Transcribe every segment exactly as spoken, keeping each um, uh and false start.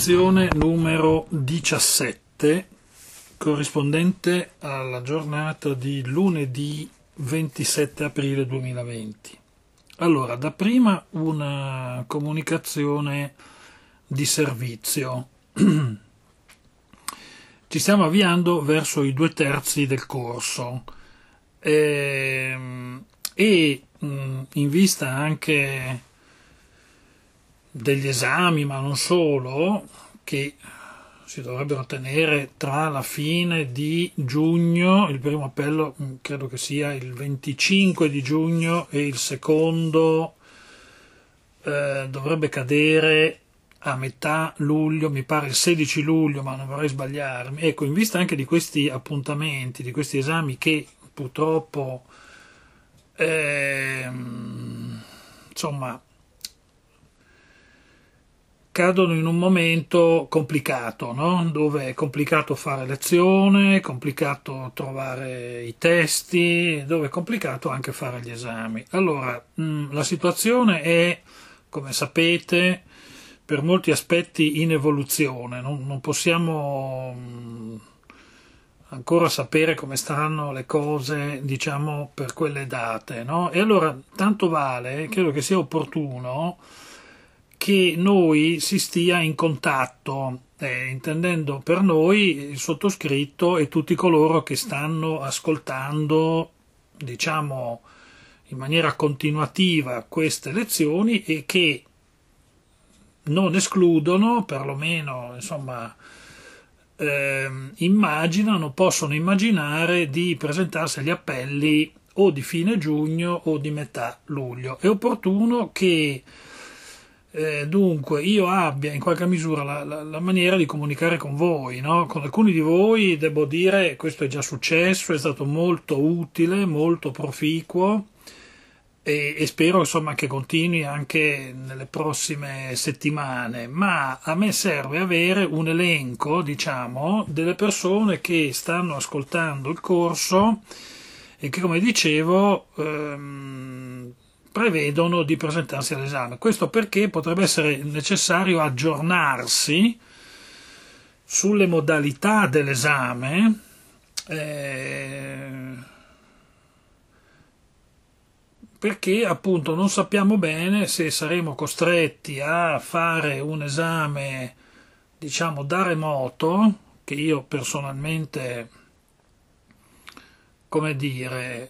lezione numero diciassette, corrispondente alla giornata di lunedì ventisette aprile duemilaventi. Allora, dapprima una comunicazione di servizio. Ci stiamo avviando verso i due terzi del corso e, e in vista anche degli esami, ma non solo, che si dovrebbero tenere tra la fine di giugno, il primo appello credo che sia il venticinque di giugno e il secondo eh, dovrebbe cadere a metà luglio, mi pare il sedici luglio, ma non vorrei sbagliarmi. Ecco, in vista anche di questi appuntamenti, di questi esami che purtroppo ehm, insomma cadono in un momento complicato, no? Dove è complicato fare lezione, è complicato trovare i testi, dove è complicato anche fare gli esami. Allora, mh, la situazione è, come sapete, per molti aspetti in evoluzione, non, non possiamo mh, ancora sapere come stanno le cose, diciamo, per quelle date, no? E allora, tanto vale, credo che sia opportuno che noi si stia in contatto, eh, intendendo per noi il sottoscritto e tutti coloro che stanno ascoltando, diciamo, in maniera continuativa queste lezioni e che non escludono, perlomeno, insomma, eh, immaginano, possono immaginare di presentarsi agli appelli o di fine giugno o di metà luglio. È opportuno che Eh, dunque io abbia in qualche misura la, la, la maniera di comunicare con voi, no? Con alcuni di voi devo dire, questo è già successo, è stato molto utile, molto proficuo e, e spero insomma che continui anche nelle prossime settimane, ma a me serve avere un elenco, diciamo, delle persone che stanno ascoltando il corso e che, come dicevo, ehm, prevedono di presentarsi all'esame. Questo perché potrebbe essere necessario aggiornarsi sulle modalità dell'esame, eh, perché appunto non sappiamo bene se saremo costretti a fare un esame, diciamo, da remoto, che io personalmente, come dire,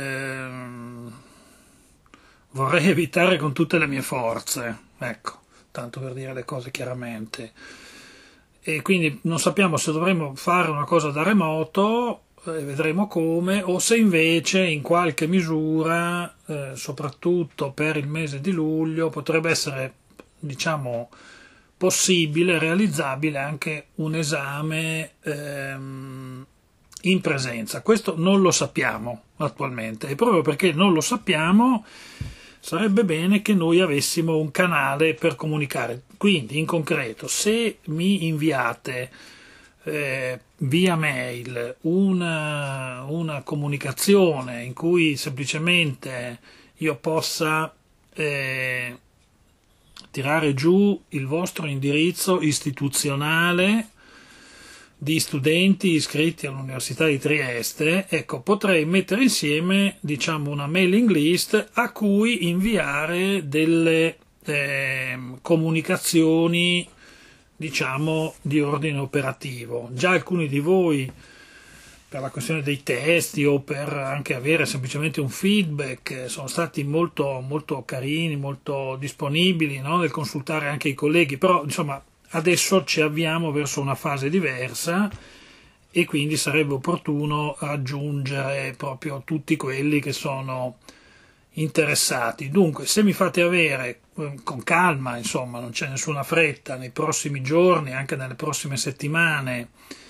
eh, vorrei evitare con tutte le mie forze, ecco, tanto per dire le cose chiaramente. E quindi non sappiamo se dovremo fare una cosa da remoto, eh, vedremo come, o se invece in qualche misura, eh, soprattutto per il mese di luglio, potrebbe essere, diciamo, possibile, realizzabile anche un esame ehm, in presenza. Questo non lo sappiamo attualmente e proprio perché non lo sappiamo sarebbe bene che noi avessimo un canale per comunicare. Quindi, in concreto, se mi inviate eh, via mail una, una comunicazione in cui semplicemente io possa eh, tirare giù il vostro indirizzo istituzionale di studenti iscritti all'Università di Trieste, ecco, potrei mettere insieme, diciamo, una mailing list a cui inviare delle eh, comunicazioni, diciamo, di ordine operativo. Già alcuni di voi, per la questione dei testi o per anche avere semplicemente un feedback, sono stati molto, molto carini, molto disponibili, no? Nel consultare anche i colleghi, però, insomma, adesso ci avviamo verso una fase diversa e quindi sarebbe opportuno aggiungere proprio tutti quelli che sono interessati. Dunque, se mi fate avere con calma, insomma, non c'è nessuna fretta, nei prossimi giorni, anche nelle prossime settimane,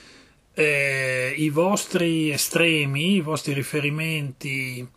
eh, i vostri estremi, i vostri riferimenti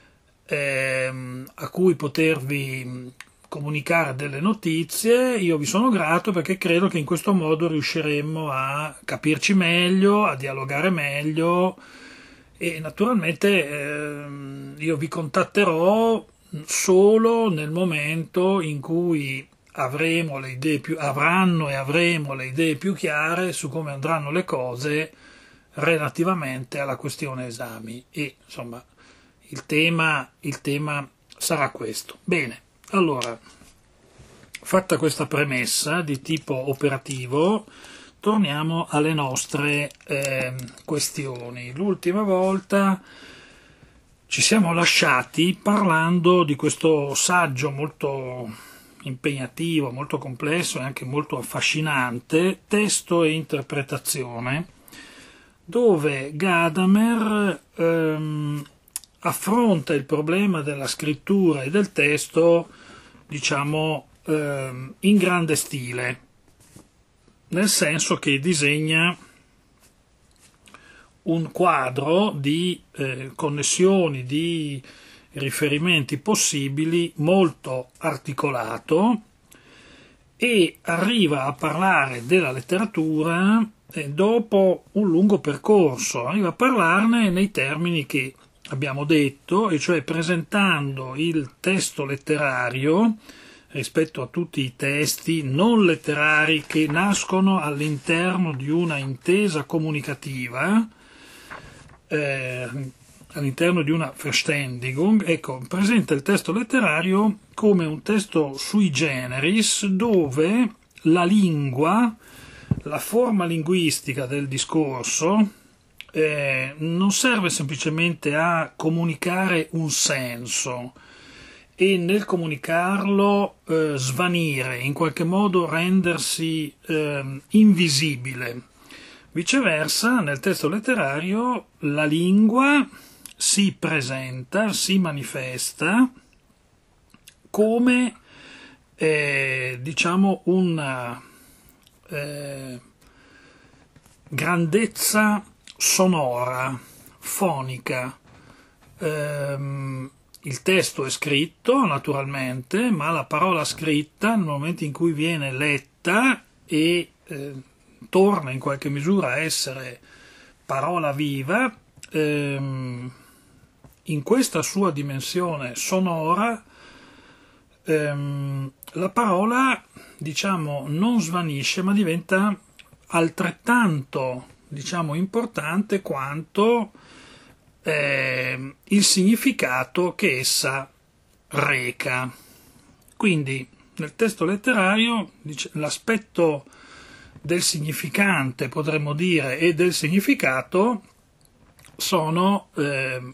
eh, a cui potervi comunicare delle notizie, io vi sono grato perché credo che in questo modo riusciremo a capirci meglio, a dialogare meglio e naturalmente eh, io vi contatterò solo nel momento in cui avremo le idee più, avranno e avremo le idee più chiare su come andranno le cose relativamente alla questione esami, e insomma il tema, il tema sarà questo. Bene, allora, fatta questa premessa di tipo operativo, torniamo alle nostre eh, questioni. L'ultima volta ci siamo lasciati parlando di questo saggio molto impegnativo, molto complesso e anche molto affascinante, Testo e interpretazione, dove Gadamer ehm, affronta il problema della scrittura e del testo, diciamo, ehm, in grande stile, nel senso che disegna un quadro di eh, connessioni, di riferimenti possibili molto articolato, e arriva a parlare della letteratura eh, dopo un lungo percorso, arriva a parlarne nei termini che abbiamo detto, e cioè presentando il testo letterario rispetto a tutti i testi non letterari che nascono all'interno di una intesa comunicativa, eh, all'interno di una Verständigung. Ecco, presenta il testo letterario come un testo sui generis, dove la lingua, la forma linguistica del discorso, eh, non serve semplicemente a comunicare un senso e nel comunicarlo eh, svanire, in qualche modo rendersi eh, invisibile. Viceversa, nel testo letterario la lingua si presenta, si manifesta come eh, diciamo una eh, grandezza sonora, fonica. Ehm, il testo è scritto naturalmente, ma la parola scritta nel momento in cui viene letta e eh, torna in qualche misura a essere parola viva, ehm, in questa sua dimensione sonora ehm, la parola, diciamo, non svanisce, ma diventa altrettanto, diciamo, importante quanto eh, il significato che essa reca. Quindi nel testo letterario l'aspetto del significante, potremmo dire, e del significato sono eh,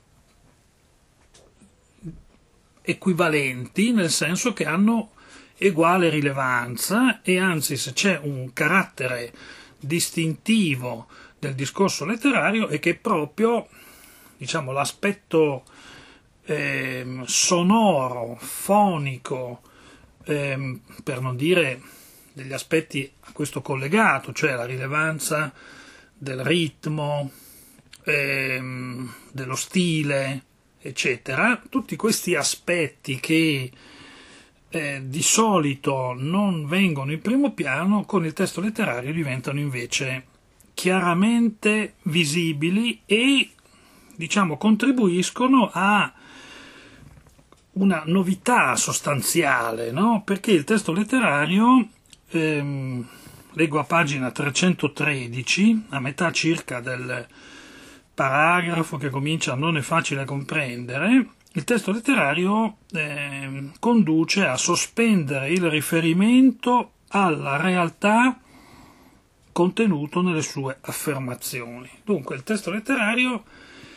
equivalenti, nel senso che hanno uguale rilevanza, e anzi, se c'è un carattere distintivo del discorso letterario è che proprio, diciamo, l'aspetto eh, sonoro, fonico, eh, per non dire degli aspetti a questo collegato, cioè la rilevanza del ritmo, ehm, dello stile, eccetera, tutti questi aspetti che eh, di solito non vengono in primo piano, con il testo letterario diventano invece chiaramente visibili e, diciamo, contribuiscono a una novità sostanziale, no? Perché il testo letterario, ehm, leggo a pagina trecentotredici, a metà circa del paragrafo che comincia "non è facile comprendere", il testo letterario eh, conduce a sospendere il riferimento alla realtà contenuto nelle sue affermazioni. Dunque il testo letterario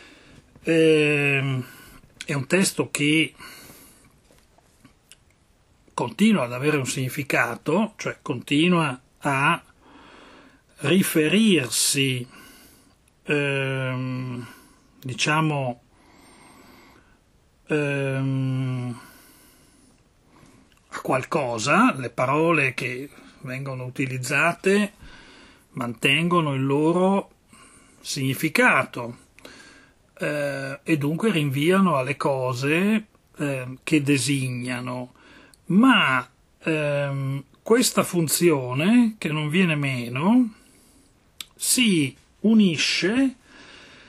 eh, è un testo che continua ad avere un significato, cioè continua a riferirsi, ehm, diciamo, ehm, a qualcosa. Le parole che vengono utilizzate mantengono il loro significato eh, e dunque rinviano alle cose eh, che designano, ma ehm, questa funzione, che non viene meno, si unisce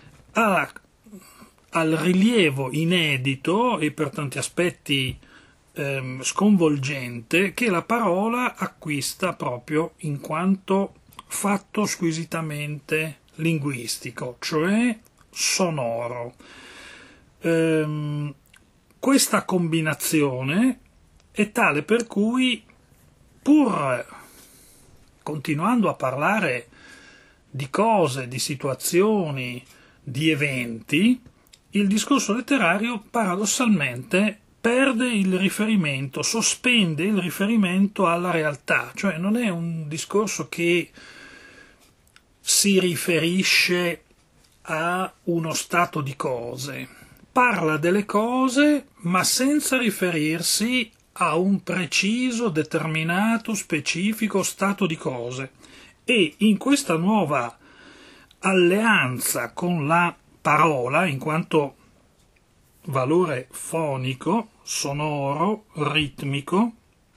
a, al rilievo inedito e per tanti aspetti ehm, sconvolgente che la parola acquista proprio in quanto fatto squisitamente linguistico, cioè sonoro. Ehm, questa combinazione è tale per cui, pur continuando a parlare di cose, di situazioni, di eventi, il discorso letterario paradossalmente perde il riferimento, sospende il riferimento alla realtà, cioè non è un discorso che si riferisce a uno stato di cose, parla delle cose ma senza riferirsi a un preciso, determinato, specifico stato di cose. E in questa nuova alleanza con la parola, in quanto valore fonico, sonoro, ritmico,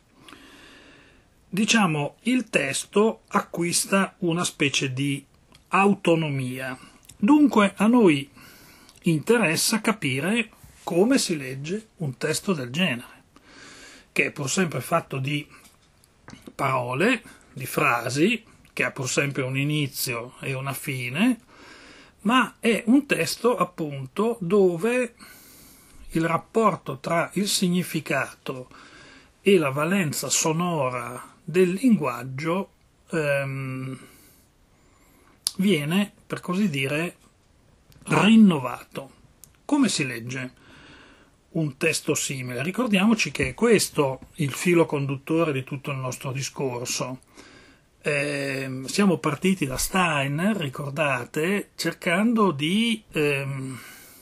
diciamo, il testo acquista una specie di autonomia. Dunque a noi interessa capire come si legge un testo del genere, che è pur sempre fatto di parole, di frasi, che ha pur sempre un inizio e una fine, ma è un testo appunto dove il rapporto tra il significato e la valenza sonora del linguaggio ehm, viene, per così dire, rinnovato. Come si legge un testo simile? Ricordiamoci che è questo il filo conduttore di tutto il nostro discorso. Eh, siamo partiti da Steiner, ricordate, cercando di ehm,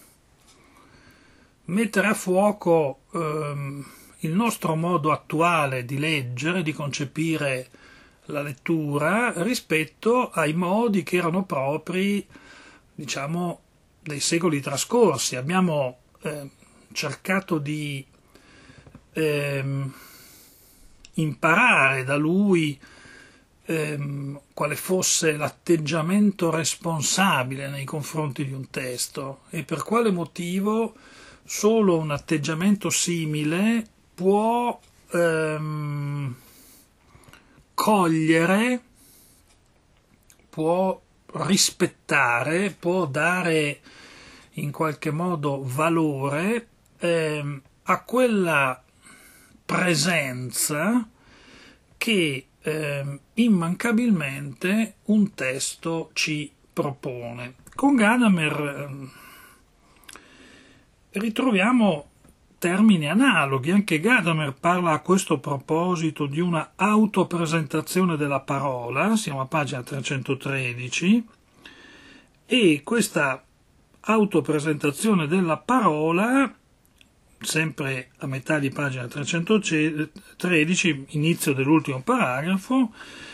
mettere a fuoco ehm, il nostro modo attuale di leggere, di concepire la lettura rispetto ai modi che erano propri, diciamo, dei secoli trascorsi. Abbiamo eh, cercato di ehm, imparare da lui ehm, quale fosse l'atteggiamento responsabile nei confronti di un testo e per quale motivo solo un atteggiamento simile può ehm, cogliere, può rispettare, può dare in qualche modo valore ehm, a quella presenza che eh, immancabilmente un testo ci propone. Con Gadamer eh, ritroviamo termini analoghi. Anche Gadamer parla a questo proposito di una autopresentazione della parola, siamo a pagina trecentotredici, e questa autopresentazione della parola, sempre a metà di pagina trecentotredici, inizio dell'ultimo paragrafo,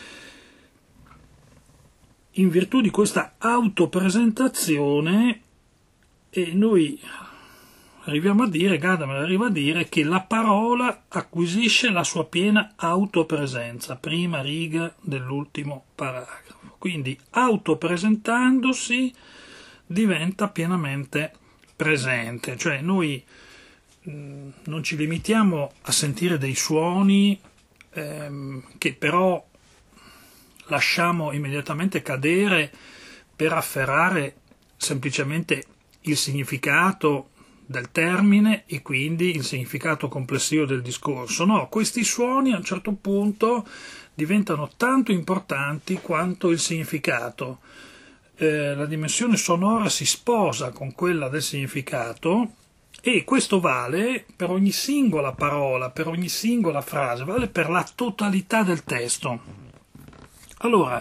in virtù di questa autopresentazione, e noi arriviamo a dire, Gadamer arriva a dire che la parola acquisisce la sua piena autopresenza, prima riga dell'ultimo paragrafo. Quindi autopresentandosi diventa pienamente presente, cioè noi mh, non ci limitiamo a sentire dei suoni ehm, che però lasciamo immediatamente cadere per afferrare semplicemente il significato del termine e quindi il significato complessivo del discorso. No, questi suoni a un certo punto diventano tanto importanti quanto il significato. Eh, la dimensione sonora si sposa con quella del significato e questo vale per ogni singola parola, per ogni singola frase, vale per la totalità del testo. Allora,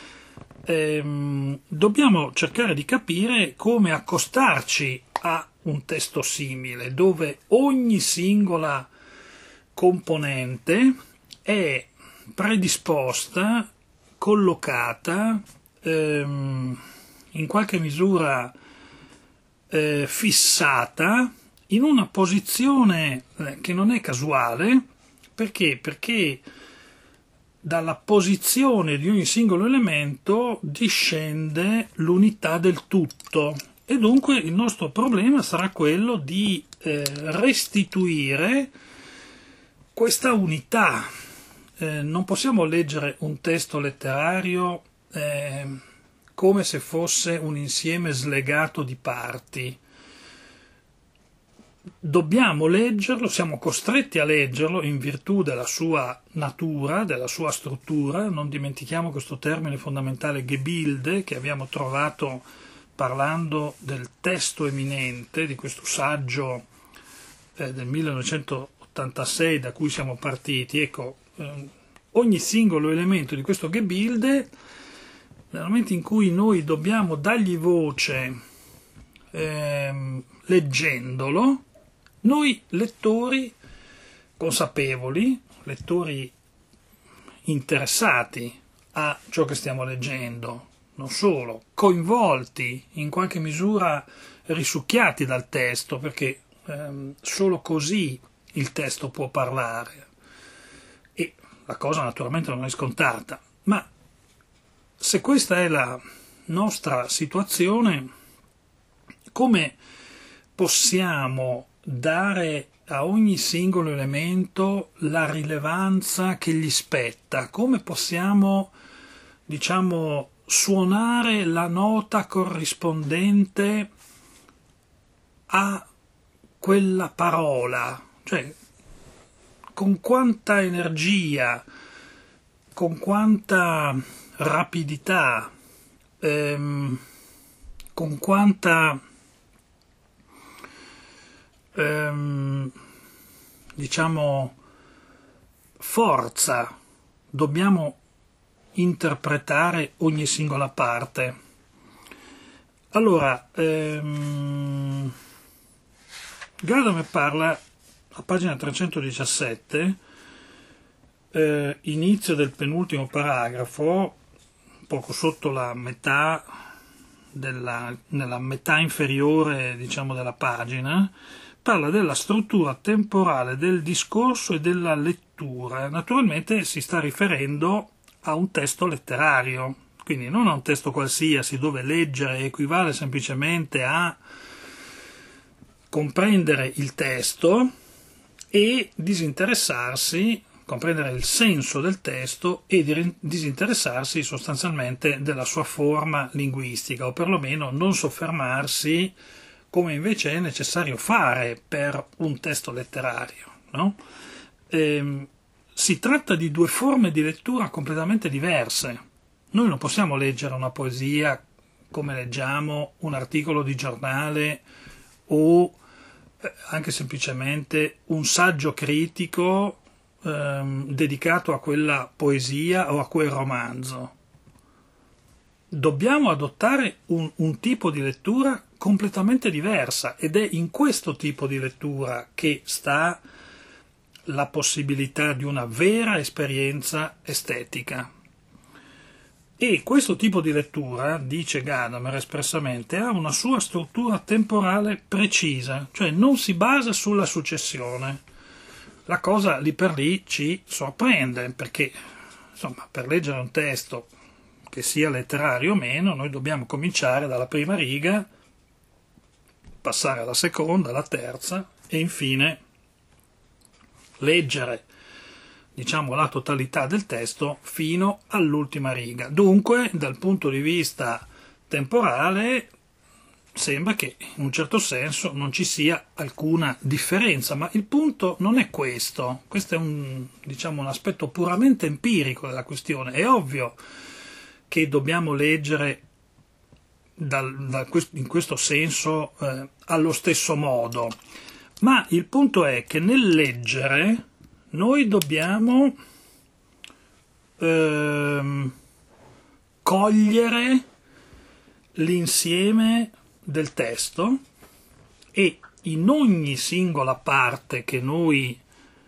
ehm, dobbiamo cercare di capire come accostarci a un testo simile, dove ogni singola componente è predisposta, collocata, ehm, in qualche misura eh, fissata in una posizione eh, che non è casuale. Perché? Perché dalla posizione di ogni singolo elemento discende l'unità del tutto. E dunque il nostro problema sarà quello di eh, restituire questa unità. Eh, non possiamo leggere un testo letterario eh, come se fosse un insieme slegato di parti. Dobbiamo leggerlo, siamo costretti a leggerlo in virtù della sua natura, della sua struttura. Non dimentichiamo questo termine fondamentale Gebilde che abbiamo trovato parlando del testo eminente di questo saggio eh, del millenovecentottantasei da cui siamo partiti. Ecco, eh, ogni singolo elemento di questo Gebilde, nel momento in cui noi dobbiamo dargli voce eh, leggendolo, noi lettori consapevoli, lettori interessati a ciò che stiamo leggendo, non solo, coinvolti, in qualche misura risucchiati dal testo, perché ehm, solo così il testo può parlare. E la cosa naturalmente non è scontata, ma se questa è la nostra situazione, come possiamo dare a ogni singolo elemento la rilevanza che gli spetta? Come possiamo, diciamo, suonare la nota corrispondente a quella parola? Cioè, con quanta energia, con quanta rapidità, ehm, con quanta ehm, diciamo forza dobbiamo interpretare ogni singola parte. Allora, ehm, Gadamer parla a pagina trecentodiciassette, eh, inizio del penultimo paragrafo, poco sotto la metà della, nella metà inferiore, diciamo, della pagina, parla della struttura temporale del discorso e della lettura. Naturalmente si sta riferendo a un testo letterario, quindi non a un testo qualsiasi dove leggere equivale semplicemente a comprendere il testo e disinteressarsi, comprendere il senso del testo e disinteressarsi sostanzialmente della sua forma linguistica, o perlomeno non soffermarsi come invece è necessario fare per un testo letterario, no? Ehm, si tratta di due forme di lettura completamente diverse. Noi non possiamo leggere una poesia come leggiamo un articolo di giornale o anche semplicemente un saggio critico ehm, dedicato a quella poesia o a quel romanzo. Dobbiamo adottare un, un tipo di lettura completamente diversa, ed è in questo tipo di lettura che sta la possibilità di una vera esperienza estetica. E questo tipo di lettura, dice Gadamer espressamente, ha una sua struttura temporale precisa, cioè non si basa sulla successione. La cosa lì per lì ci sorprende, perché insomma, per leggere un testo che sia letterario o meno, noi dobbiamo cominciare dalla prima riga, passare alla seconda, alla terza e infine leggere, diciamo, la totalità del testo fino all'ultima riga. Dunque, dal punto di vista temporale, sembra che in un certo senso non ci sia alcuna differenza, ma il punto non è questo. Questo è un, diciamo, un aspetto puramente empirico della questione. È ovvio che dobbiamo leggere dal, da, in questo senso eh, allo stesso modo, ma il punto è che nel leggere noi dobbiamo ehm, cogliere l'insieme del testo e in ogni singola parte che noi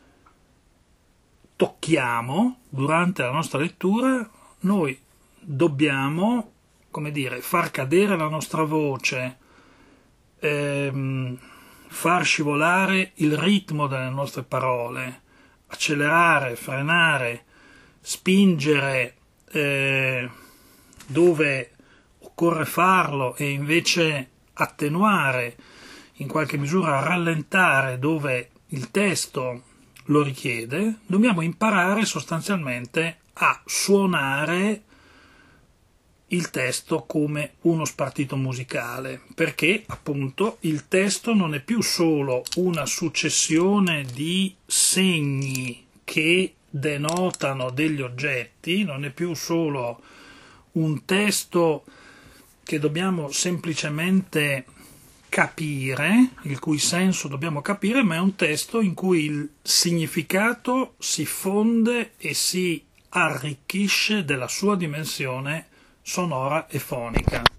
tocchiamo durante la nostra lettura noi dobbiamo, come dire, far cadere la nostra voce, ehm, far scivolare il ritmo delle nostre parole, accelerare, frenare, spingere eh, dove occorre farlo e invece attenuare, in qualche misura rallentare dove il testo lo richiede, dobbiamo imparare sostanzialmente a suonare il testo come uno spartito musicale, perché appunto il testo non è più solo una successione di segni che denotano degli oggetti, non è più solo un testo che dobbiamo semplicemente capire, il cui senso dobbiamo capire, ma è un testo in cui il significato si fonde e si arricchisce della sua dimensione sonora e fonica.